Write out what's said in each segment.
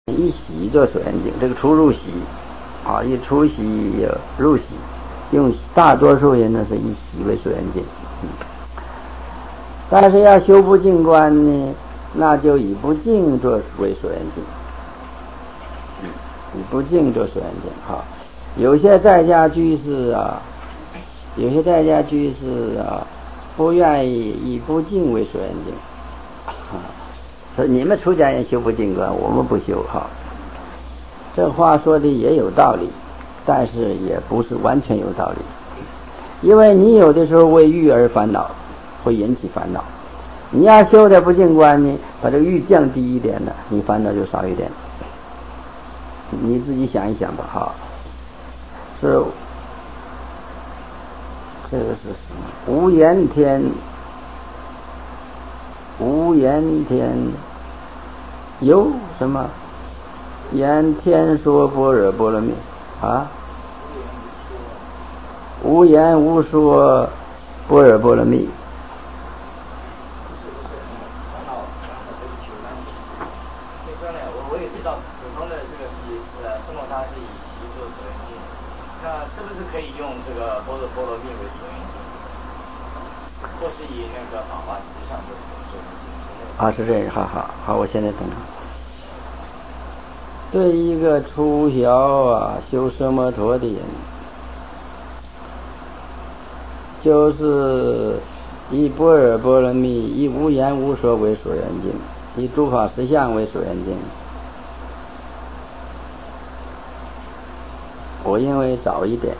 一洗做水眼镜，这个出入洗啊，一出洗入洗，用大多数人呢是以洗为水眼镜，但是要修不净观呢，那就以不净做为水眼镜，以不净做水眼镜。好，有些在家居士啊，不愿意以不净为水眼镜。说你们出家人修不净观，我们不修哈。这话说的也有道理，但是也不是完全有道理，因为你有的时候为欲而烦恼，会引起烦恼。你要修的不净观呢，把这个欲降低一点呢，你烦恼就少一点。你自己想一想吧哈。这个是什么？无言天有什么？言天说般若波罗蜜啊？无言无说般若波罗蜜。 我也知道普通的这个生活它是以习做水眼镜，那是不是可以用这个般若波罗蜜为水眼镜，或是以那个法华实相做水眼镜？ 啊，是这样，好，我现在懂了。对一个初学修奢摩陀的人，就是以般若波罗蜜，以无言无说为水眼镜，以诸法实相为水眼镜。我认为早了一点，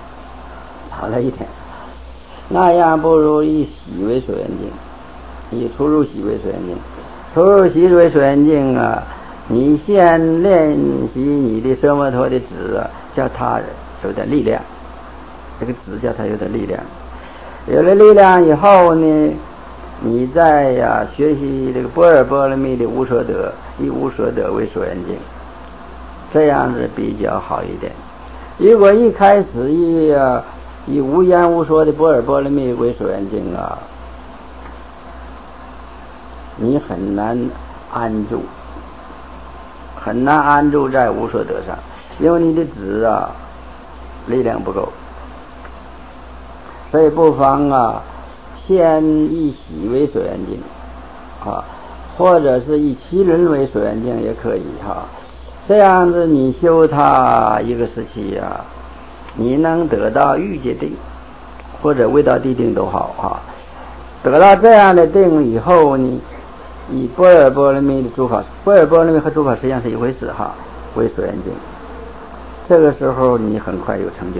那样不如以洗为水眼镜，以出入洗为水眼镜。出入洗为水眼镜啊，你先练习你的奢摩陀的指啊，叫它有点力量，这个指叫它有点力量。有了力量以后呢，你再学习这个般若波罗蜜的无所得，以无所得为水眼镜，这样子比较好一点。如果一开始以无言无说的般若波罗蜜为水眼镜啊，你很难安住在无所得上，因为你的指力量不够。所以不妨先以洗为水眼镜或者是以麒麟为水眼镜也可以这样子你修它一个时期你能得到欲界定或者味道地定都好得到这样的定以后呢，以般若波罗蜜的诸法，般若波罗蜜和诸法实际上是一回事为水眼镜，这个时候你很快有成就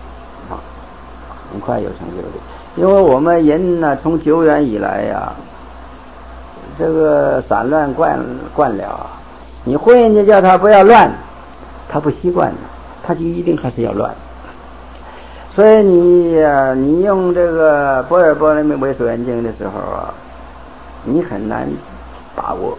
的。因为我们人呢，从久远以来这个散乱惯了你忽然间叫他不要乱，他不习惯，他就一定还是要乱。所以你用这个般若波罗蜜为水眼镜的时候你很难把握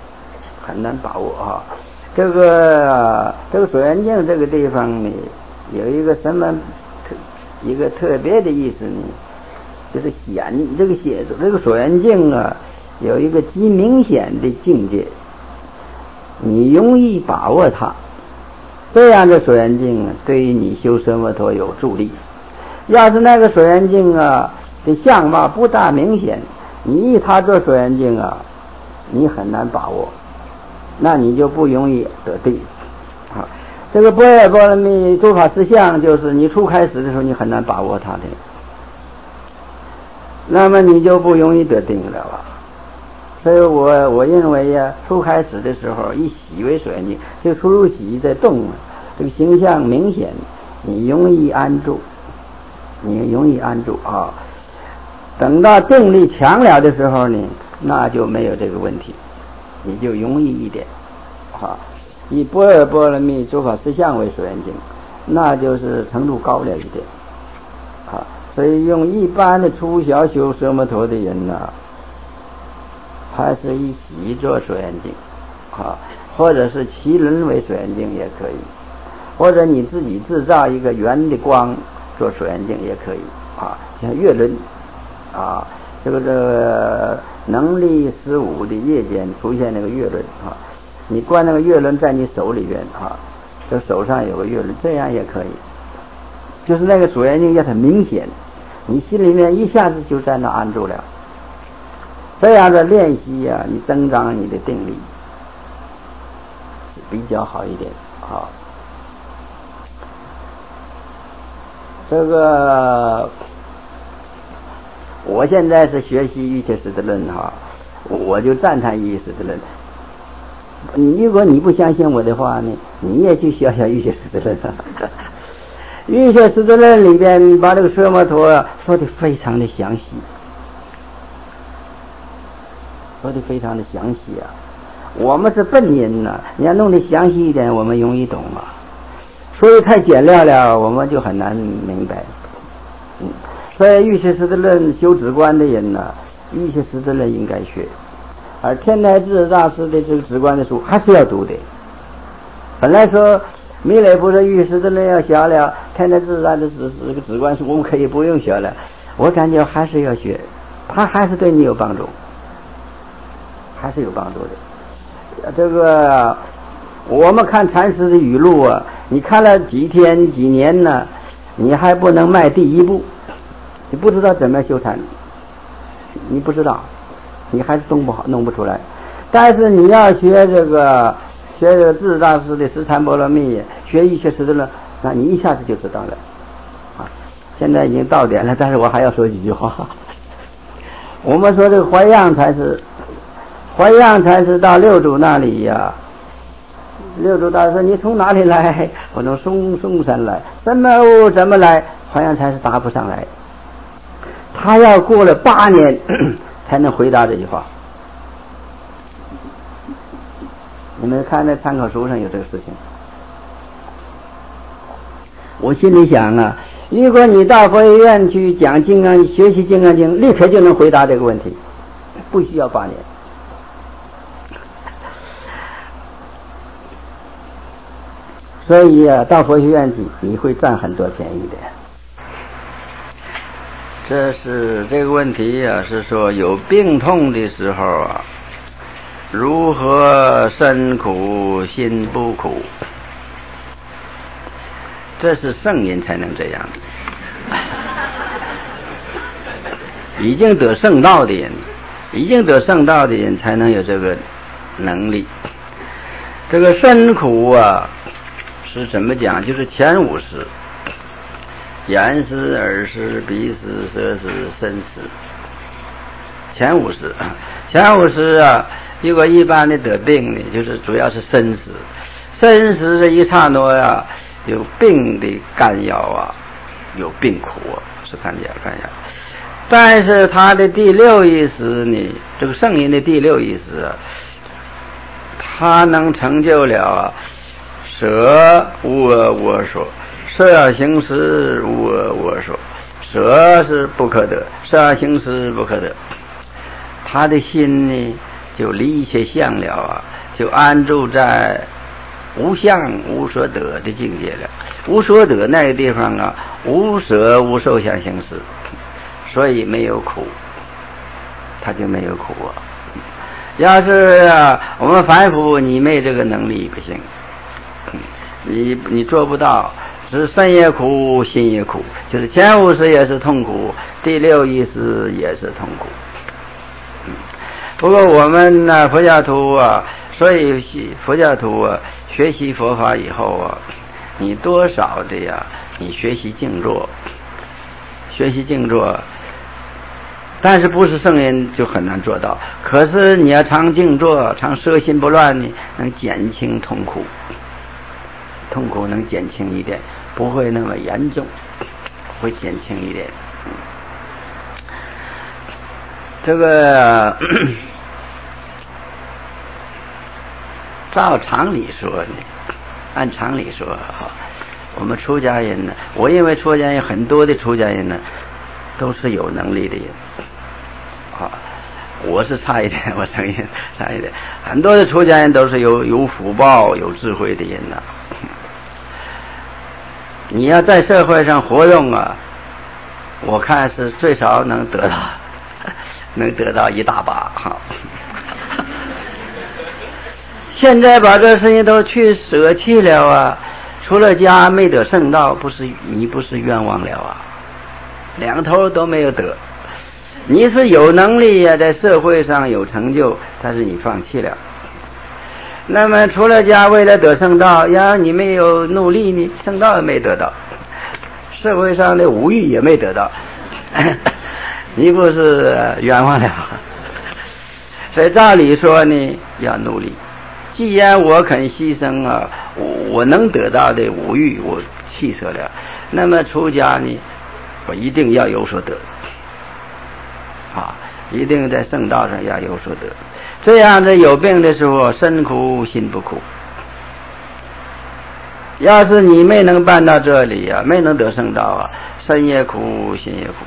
这个水眼镜这个地方呢，有一个什么一个特别的意思呢？就是这个水眼镜有一个极明显的境界，你容易把握它，这样的水眼镜对于你修奢摩陀有助力。要是那个水眼镜的相貌不大明显，你以它做水眼镜你很难把握，那你就不容易得定这个般若波罗蜜诸法实相，就是你初开始的时候你很难把握它的，那么你就不容易得定了所以我认为初开始的时候以洗为水眼镜，这个出入洗在动这个形象明显，你容易安住等到定力强了的时候呢，那就没有这个问题，你就容易一点以般若波罗蜜诸法实相为水眼镜，那就是程度高了一点所以用一般的初小修奢摩陀的人还是以洗做水眼镜或者是麒麟为水眼镜也可以，或者你自己制造一个圆的光做水眼镜也可以像月轮这个能力15的夜间出现那个月轮你观那个月轮在你手里边啊，这手上有个月轮，这样也可以。就是那个所缘境也很明显，你心里面一下子就在那安住了。这样的练习啊，你增长你的定力比较好一点啊。这个我现在是学习瑜伽师的论哈，我就赞叹瑜伽师的论。如果你不相信我的话呢，你也去学学瑜伽师的论。瑜伽师的论里边把这个奢摩陀说的非常的详细，说的非常的详细啊。我们是笨人呐，你要弄得详细一点，我们容易懂啊。所以太简略了，我们就很难明白。所以瑜伽师的论修止观的人呢，瑜伽师的论应该学，而天台智大师的这个止观的书还是要读的。本来说弥勒菩萨瑜伽师的论要学了，天台智大的这个止观书我们可以不用学了，我感觉还是要学，它还是对你有帮助，还是有帮助的。这个我们看禅师的语录啊，你看了几天几年呢，你还不能迈第一步，你不知道怎么修禅，你不知道，你还是弄不出来。但是你要学这个智大师的十禅波罗蜜，学瑜伽师的论，那你一下子就知道了啊。现在已经到点了，但是我还要说几句话。我们说这个怀样禅师到六祖那里呀，六祖大师说你从哪里来？我从嵩山来。怎么来？怀样禅师答不上来，他要过了8年才能回答这句话。你们看那参考书上有这个事情。我心里想啊，如果你到佛学院去讲金刚，学习金刚经，立刻就能回答这个问题，不需要8年。所以啊，到佛学院去你会占很多便宜的。这个问题啊，是说有病痛的时候啊，如何身苦心不苦？这是圣人才能这样的。已经得圣道的人才能有这个能力。这个身苦啊，是怎么讲？就是前5识：眼识、耳识、鼻识、舌识、身识。前5识啊，如果一般的得病呢，就是主要是身识。身识这一刹那呀，有病的干扰啊，有病苦啊，是干扰。但是他的第6意识呢，这个圣人的第6意识啊，他能成就了啊，舍无我我所，舍行识无我我所，舍是不可得，舍行识不可得。他的心呢，就离一切相了啊，就安住在无相无所得的境界了。无所得那个地方啊，无舍无受想行识，所以没有苦，他就没有苦啊。要是我们凡夫，你没这个能力不行，你做不到，是身也苦，心也苦，就是前5识也是痛苦，第6意识也是痛苦。不过我们佛教徒啊，所以佛教徒啊，学习佛法以后啊，你多少的呀，你学习静坐，但是不是圣人就很难做到。可是你要常静坐，常摄心不乱呢，能减轻痛苦能减轻一点，不会那么严重，会减轻一点。这个照常理说呢，按常理说我们出家人呢，我认为出家人很多的出家人呢，都是有能力的人我是差一点，我承认差一点。很多的出家人都是有福报、有智慧的人呐。你要在社会上活用啊，我看是最少能得到一大把现在把这事情都去舍弃了啊，出了家没得圣道，你不是冤枉了啊，两头都没有得。你是有能力呀，在社会上有成就，但是你放弃了。那么出了家为了得圣道呀，你没有努力，你圣道也没得到，社会上的无欲也没得到，你不是冤枉了。所以照理说呢，要努力。既然我肯牺牲啊，我能得到的无欲我弃舍了，那么出家呢，我一定要有所得啊，一定在圣道上要有所得。这样子有病的时候，身苦心不苦。要是你没能办到这里啊，没能得圣道啊，身也苦，心也苦。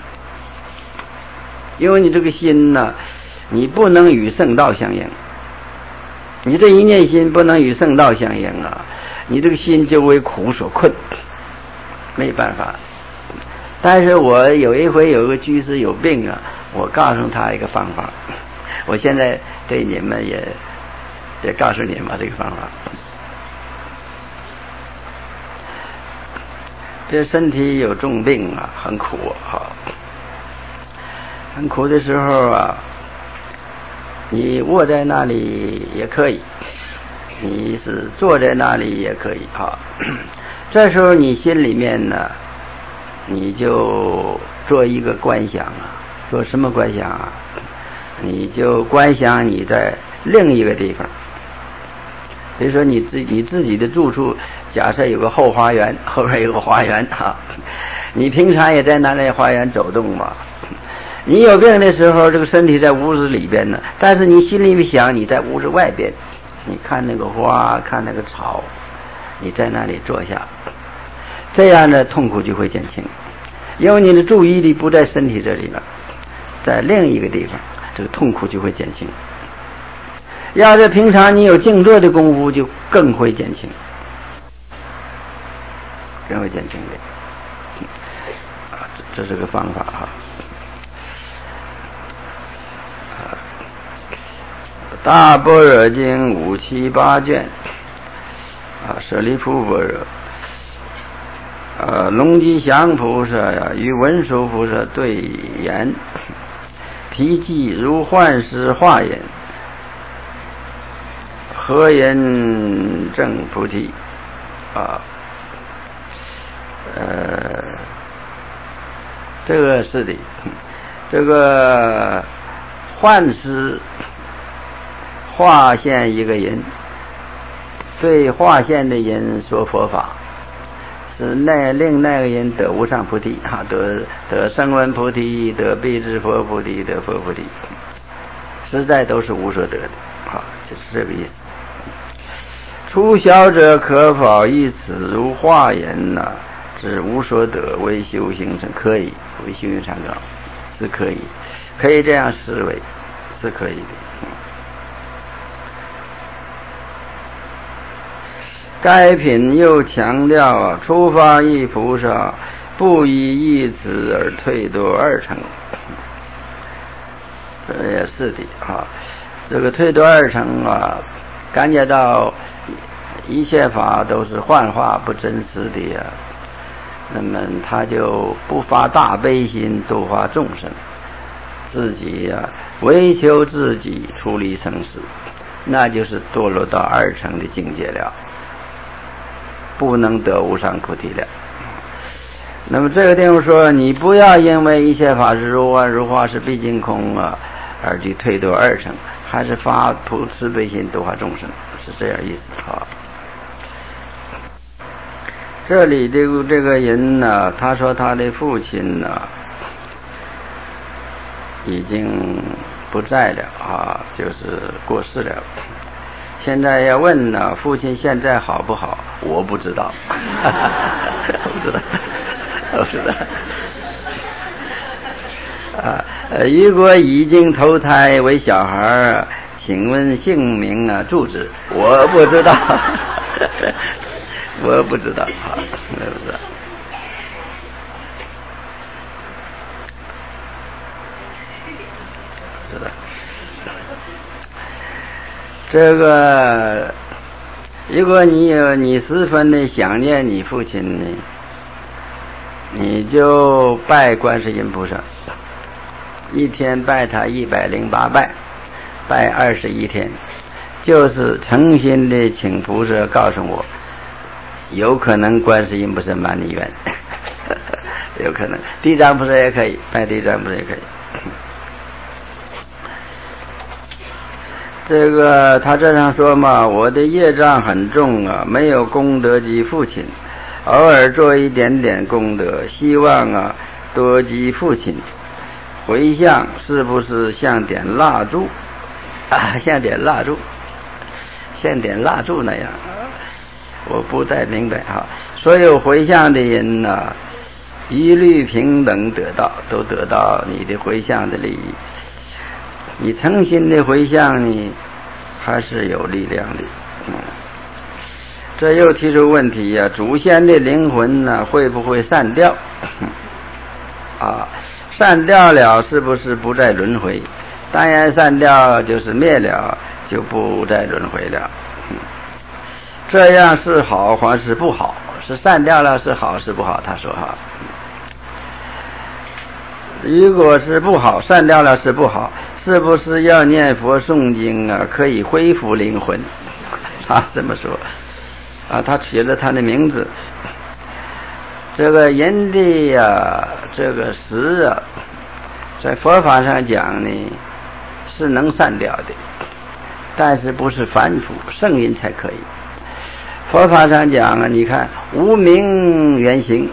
因为你这个心呢，你不能与圣道相应。你这一念心不能与圣道相应啊，你这个心就为苦所困，没办法。但是我有一回有个居士有病啊，我告诉他一个方法，我现在对你们也告诉你们这个方法。这身体有重病啊，很苦啊，很苦的时候啊，你卧在那里也可以，你是坐在那里也可以啊。这时候你心里面呢，你就做一个观想啊，做什么观想啊？你就观想你在另一个地方，比如说你自己的住处，假设有个后花园，后边有个花园啊，你平常也在那类花园走动嘛。你有病的时候，这个身体在屋子里边呢，但是你心里面想你在屋子外边，你看那个花，看那个草，你在那里坐下，这样的痛苦就会减轻，因为你的注意力不在身体这里了，在另一个地方，这个痛苦就会减轻。要是平常你有静坐的功夫，就更会减轻，更会减轻的。这是个方法哈。大般若经5、7、8卷啊，舍利弗般若龙吉祥菩萨呀，与文殊菩萨对言，披记如幻师化言，何言正菩提啊？这个是的，这个幻师化现一个人，对化现的人说佛法，是令那个人得无上菩提啊，得声闻菩提，得辟支佛菩提，得佛菩提，实在都是无所得的啊，就是这个意思。初晓者可否以此如化言呢？是无所得为修行成，可以为修行成高，是可以这样思维，是可以的。该品又强调初发意菩萨不以一子而退堕二乘，这也是的啊。这个退堕二乘啊，感觉到一切法都是幻化不真实的呀，那么他就不发大悲心度化众生，自己呀为求自己出离生死，那就是堕落到二乘的境界了，不能得无上菩提了。那么这个地方说，你不要因为一切法是如幻如化是毕竟空啊，而去退堕二乘，还是发慈悲心度化众生，是这样意思啊。这里这个人呢，他说他的父亲呢已经不在了啊，就是过世了。现在要问呢，父亲现在好不好？我不知道，不知道，不知道。如果已经投胎为小孩，请问姓名啊、住址？我不知道，我不知道，我不知道。 这个如果你十分的想念你父亲呢，你就拜观世音菩萨，一天拜他108拜，拜21天，就是诚心的请菩萨告诉我，有可能观世音菩萨满你愿有可能地藏菩萨也可以，拜地藏菩萨也可以。这个他这上说嘛，我的业障很重啊，没有功德及父亲，偶尔做一点点功德，希望啊多及父亲。回向是不是像点蜡烛像点蜡烛那样，我不太明白哈。所有回向的人呢，一律平等都得到你的回向的利益。你诚心的回向呢，还是有力量的。这又提出问题呀，祖先的灵魂呢，会不会散掉散掉了是不是不再轮回？当然散掉就是灭了，就不再轮回了。这样是好还是不好？是散掉了是好是不好？他说如果是不好，散掉了是不好，是不是要念佛诵经啊，可以恢复灵魂？这么说他取了他的名字。这个人的这个死在佛法上讲呢，是能散掉的，但是不是凡夫，圣人才可以。佛法上讲你看无明原形，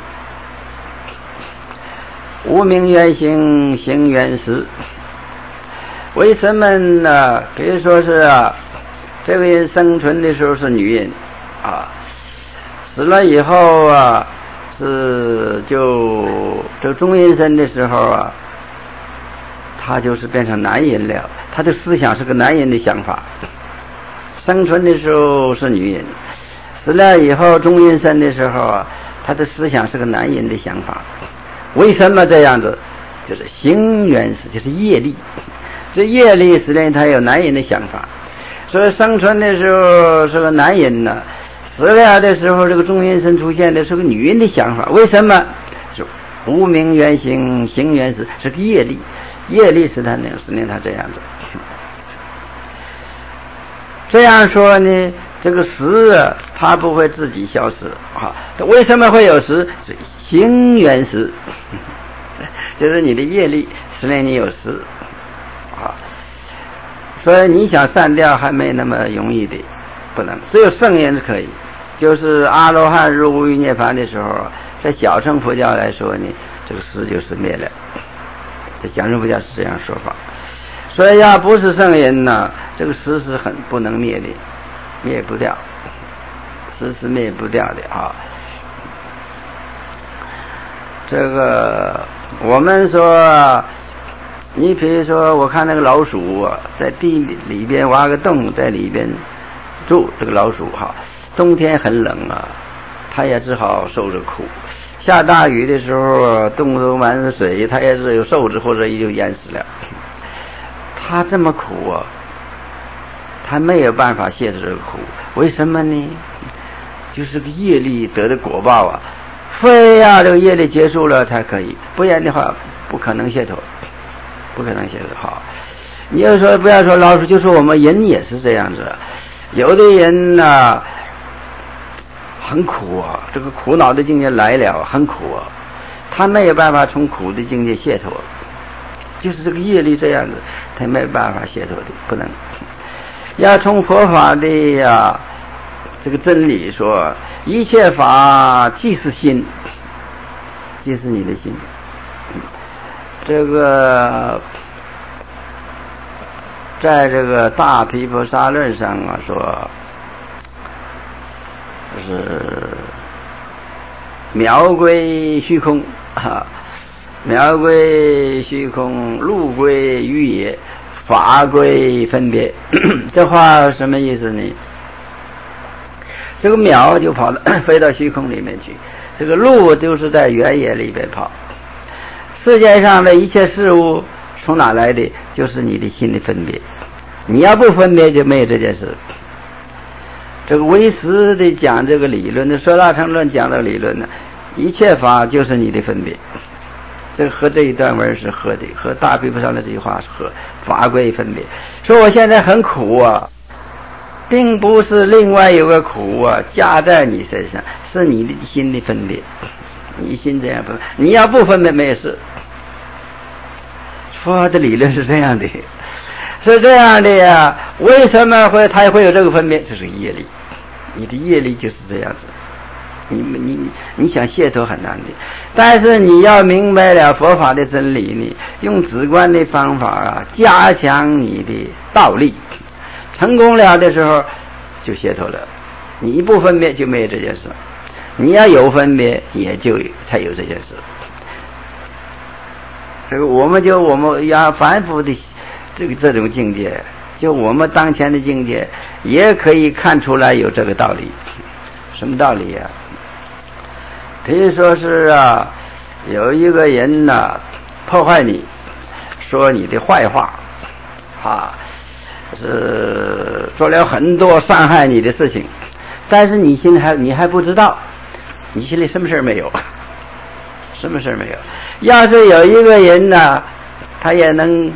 无明原形，行原实。为什么呢？比如说是这个人生存的时候是女人死了以后是就中阴身的时候他就是变成男人了，他的思想是个男人的想法。生存的时候是女人，死了以后中阴身的时候他的思想是个男人的想法。为什么这样子？就是行缘识，就是业力。这业力使得他有男人的想法，所以生存的时候是个男人呢，死了的时候这个中阴身出现的是个女人的想法。为什么？就无明原形，行缘识，是个业力，业力使他这样子。这样说呢，这个识它不会自己消失为什么会有识？行缘识就是你的业力使得你有识所以你想散掉还没那么容易的，不能。只有圣人可以，就是阿罗汉入无余涅槃的时候，在小乘佛教来说呢，这个识就是灭了。在小乘佛教是这样说法。所以要不是圣人呢，这个识是很不能灭的，灭不掉，识是灭不掉的这个我们说，你比如说我看那个老鼠在地里边挖个洞，在里边住，这个老鼠冬天很冷它也只好受着苦。下大雨的时候洞都满水，它也是有受着或者就淹死了。它这么苦它没有办法卸除这个苦。为什么呢？就是个业力得的果报非要这个业力结束了才可以，不然的话不可能卸脱，不可能卸脱你要说不要说老鼠，就说我们人也是这样子。有的人很苦这个苦恼的境界来了很苦他没有办法从苦的境界卸脱，就是这个业力这样子，他没有办法卸脱的，不能。要从佛法的这个真理说，一切法即是心，即是你的心。这个在这个大毗婆沙论上说，就是妙归虚空妙归虚空，路归于也，法归分别。这话什么意思呢？这个鸟就飞到虚空里面去，这个鹿就是在原野里边跑。世界上的一切事物从哪来的？就是你的心的分别。 你要不分别就没有这件事。这个唯识的讲这个理论的说大乘论讲的理论呢，一切法就是你的分别。这个和这一段文是合的，和大毗婆上的这句话是合，法归分别。说我现在很苦啊，并不是另外有个苦啊加在你身上，是你的心的分别。你心这样分，你要不分别没有事。佛的理论是这样的，是这样的呀。为什么他会有这个分别？这是业力，你的业力就是这样子。你想解脱很难的，但是你要明白了佛法的真理呢，用直观的方法啊，加强你的道力，成功了的时候就解脱了。你不分别就没有这件事，你要有分别也就才有这件事。这个我们要反复的这种境界，就我们当前的境界也可以看出来有这个道理。什么道理呀？可以说是啊，有一个人呢破坏你，说你的坏话啊，是做了很多伤害你的事情，但是你还不知道，你心里什么事没有，什么事没有。要是有一个人呢，他也能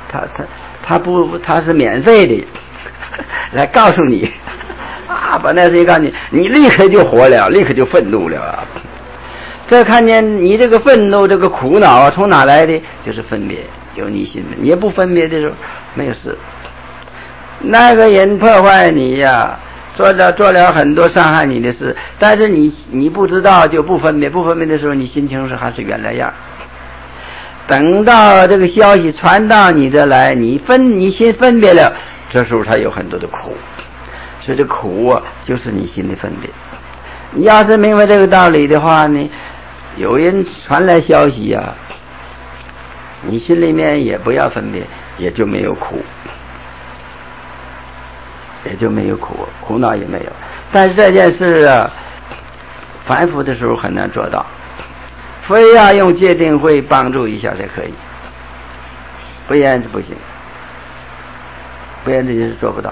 他是免费的来告诉你啊，把那事情告诉你，你立刻就活了，立刻就愤怒了啊。这看见你这个愤怒这个苦恼啊，从哪来的？就是分别，有你心的。你也不分别的时候没有事。那个人破坏你呀，做了很多伤害你的事，但是你不知道就不分别，不分别的时候你心情还是原来样。等到这个消息传到你这来，你心分别了，这时候才有很多的苦。所以这苦啊，就是你心的分别。你要是明白这个道理的话呢，有人传来消息啊，你心里面也不要分别，也就没有苦，也就没有苦恼也没有。但是这件事啊，反复的时候很难做到，非要用戒定慧帮助一下才可以，不然是不行，不然这件事做不到。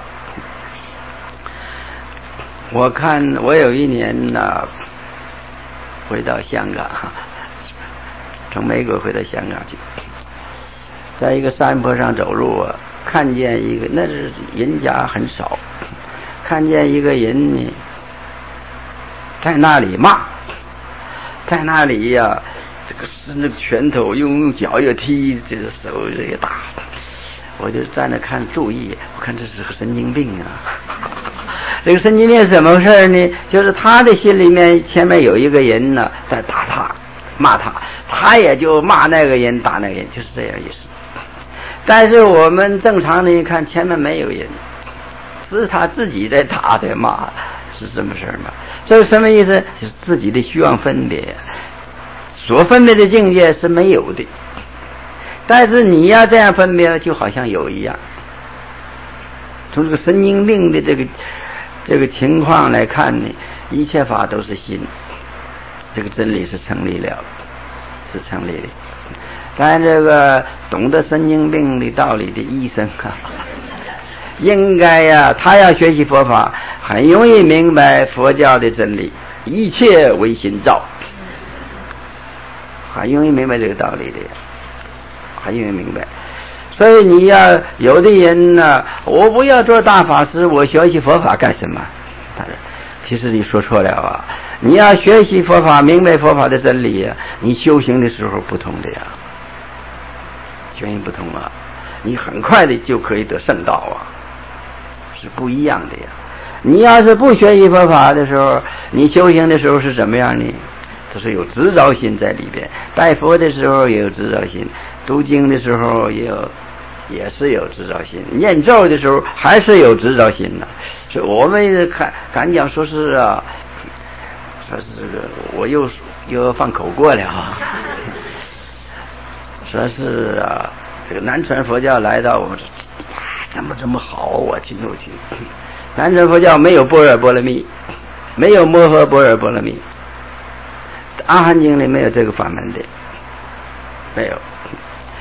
我看我有一年呢，回到香港，从美国回到香港去，在一个山坡上走路啊，看见一个，那是人家很少，看见一个人呢，在那里骂，在那里呀，这个伸着拳头，用脚也踢，这个手也打，我就站着看，注意，我看这是个神经病啊。这个神经病是怎么回事呢？就是他的心里面前面有一个人呢在打他骂他，他也就骂那个人打那个人，就是这样意思。但是我们正常的一看，前面没有人，是他自己在打在骂，是这么事吗？这是什么意思？就是自己的虚妄分别，所分别的境界是没有的，但是你要这样分别就好像有一样。从这个神经病的这个情况来看呢，一切法都是心，这个真理是成立了，是成立的。但这个懂得神经病的道理的医生啊，应该呀，他要学习佛法，很容易明白佛教的真理，一切为心造，很容易明白这个道理的，很容易明白。所以你要有的人呢，我不要做大法师，我学习佛法干什么？其实你说错了啊！你要学习佛法，明白佛法的真理呀，你修行的时候不同的呀，修行不同啊，你很快的就可以得圣道啊，是不一样的呀。你要是不学习佛法的时候，你修行的时候是怎么样呢？就是有执着心在里边，拜佛的时候也有执着心，读经的时候也是有执着心，念咒的时候还是有执着心的。所以我们敢讲说是啊，说是这个我又放口过了啊，说是啊，这个南传佛教来到我们这么好，我去。南传佛教没有般若波罗蜜，没有摩诃般若波罗蜜，阿含经里没有这个法门的，没有。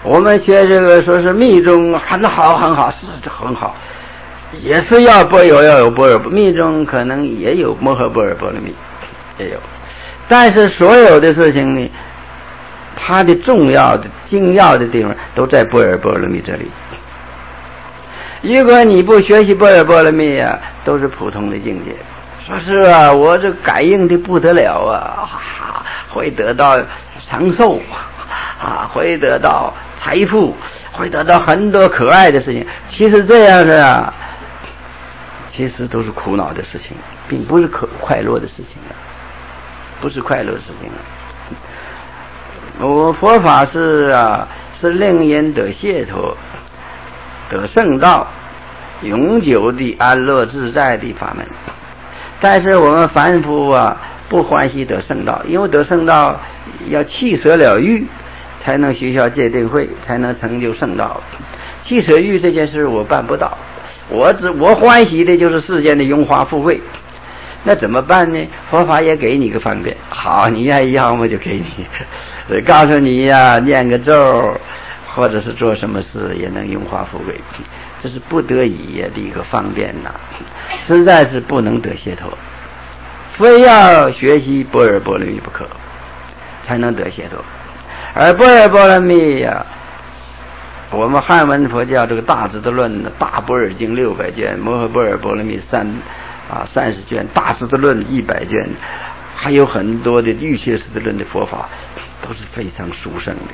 我们学这个说是密宗很好很好，是很好，也是要有般若，密宗可能也有摩诃般若波罗蜜，也有，但是所有的事情呢，它的重要的精要的地方都在般若波罗蜜这里。如果你不学习般若波罗蜜啊，都是普通的境界。说是啊，我这感应的不得了啊，会得到长寿啊，会得到财富，会得到很多可爱的事情。其实这样的啊，其实都是苦恼的事情，并不是快乐的事情啊，不是快乐的事情啊。我佛法是啊，是令人得解脱，得圣道，永久的安乐自在的法门。但是我们凡夫啊，不欢喜得圣道，因为得圣道要弃舍了欲，才能学校戒定慧，才能成就圣道。弃舍欲这件事我办不到，我欢喜的就是世间的荣华富贵，那怎么办呢？佛法也给你个方便，好，你愿意要么就给你，告诉你呀，念个咒，或者是做什么事也能荣华富贵，这是不得已的一个方便呐，实在是不能得解脱，非要学习般若波罗蜜不可，才能得解脱。而般若波罗蜜呀，我们汉文佛教这个大智度论的大般若经600卷，摩诃般若波罗蜜30卷，大智度论100卷，还有很多的欲切识度论的佛法，都是非常殊胜的，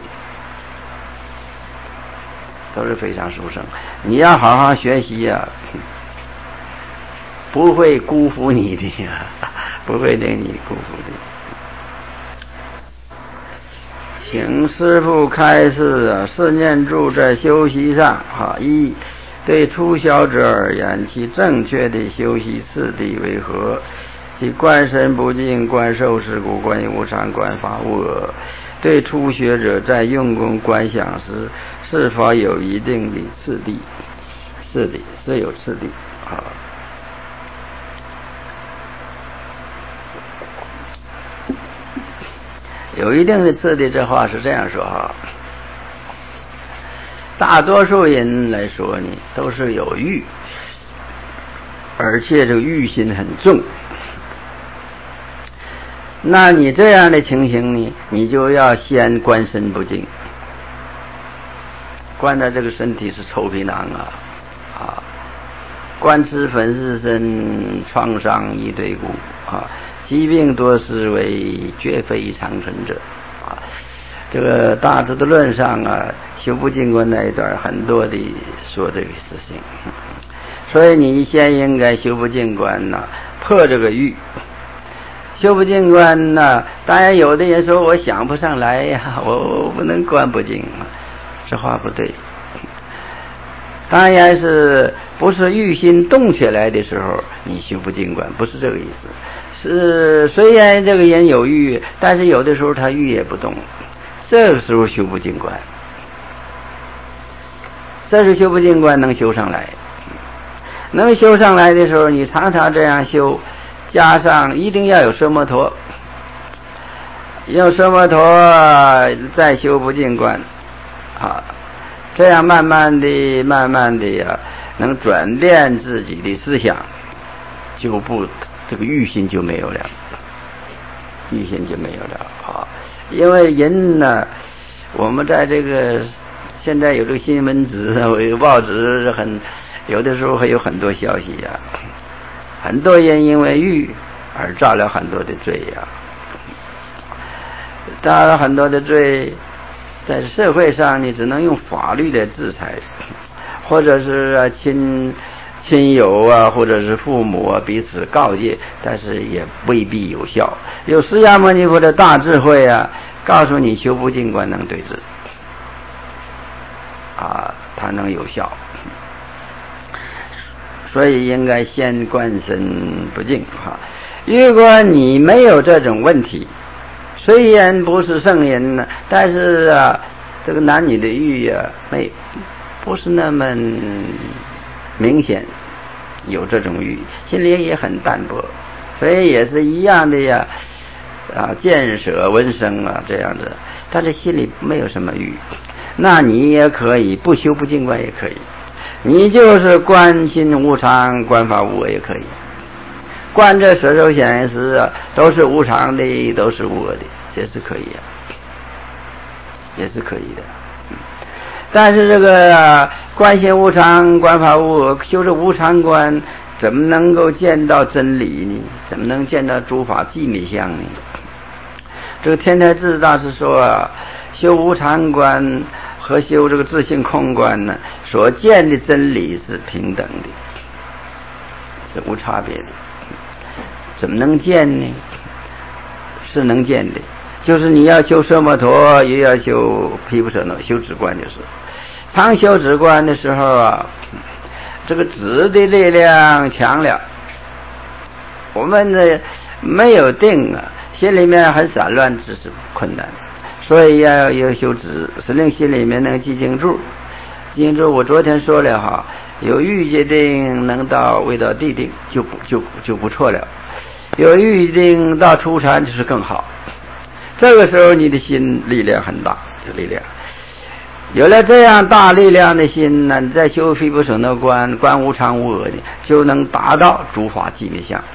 都是非常殊胜。你要好好学习呀，不会辜负你的呀，不会令你辜负的。请师父开示啊，四念住在修习上啊，一对初学者而言，其正确的修习次第为何？即观身不净，观受事故，观无常，观法无我。对初学者在用功观想时，是否有一定的次第？是有次第啊。有一定的次第，这话是这样说哈。大多数人来说呢，都是有欲，而且这个欲心很重。那你这样的情形呢，你就要先观身不净，观的这个身体是臭皮囊啊，观脂粉是身，创伤一堆骨啊，疾病多思维，绝非长存者啊。这个大智度论上啊，修不净观那一段很多的说这个事情，所以你先应该修不净观呐，破这个欲。修不净观呐，当然有的人说我想不上来呀，我不能观不净，这话不对。当然是不是欲心动起来的时候你修不净观，不是这个意思。是虽然这个人有欲，但是有的时候他欲也不动，这个时候修不净观，这是修不净观能修上来。能修上来的时候，你常常这样修，加上一定要有奢摩陀，用奢摩陀再修不净观啊，这样慢慢的呀，能转变自己的思想，就不这个欲心就没有了，欲心就没有了啊。因为人呢，我们在这个现在有这个新闻纸，有报纸，有的时候还有很多消息呀，很多人因为欲而造了很多的罪呀，造了很多的罪，在社会上你只能用法律来制裁，或者是亲友啊，或者是父母啊彼此告诫，但是也未必有效。有释迦牟尼佛的大智慧啊，告诉你修不净观能对治啊，它能有效。所以应该先观身不净哈。如果你没有这种问题，虽然不是圣人呢，但是啊，这个男女的欲啊，不是那么明显有这种欲，心里也很淡薄，所以也是一样的呀见舍闻声啊这样的，但是心里没有什么欲。 那你也可以不修不净观也可以，你就是观心无常，观法无我也可以，观这色受想行识都是无常的，都是无我的，也是可以啊，也是可以的。但是这个观心无常，观法无我，修这无常观，怎么能够见到真理呢？怎么能见到诸法寂灭相呢？这个天台智大师说啊，修无常观和修这个自性空观呢，所见的真理是平等的，是无差别的。怎么能见呢？是能见的，就是你要修奢摩陀，也要修毗婆舍那，修止观就是。常修止观的时候啊，这个止的力量强了，我们呢没有定啊，心里面很散乱，只是困难，所以要修止，使令心里面能记静住。记住，我昨天说了哈，有欲界定能到未到地定就不错了，有欲定到初禅就是更好。这个时候你的心力量很大，有力量。有了这样大力量的心呢，你再修毗婆舍那观无常无我的，就能达到诸法寂灭相。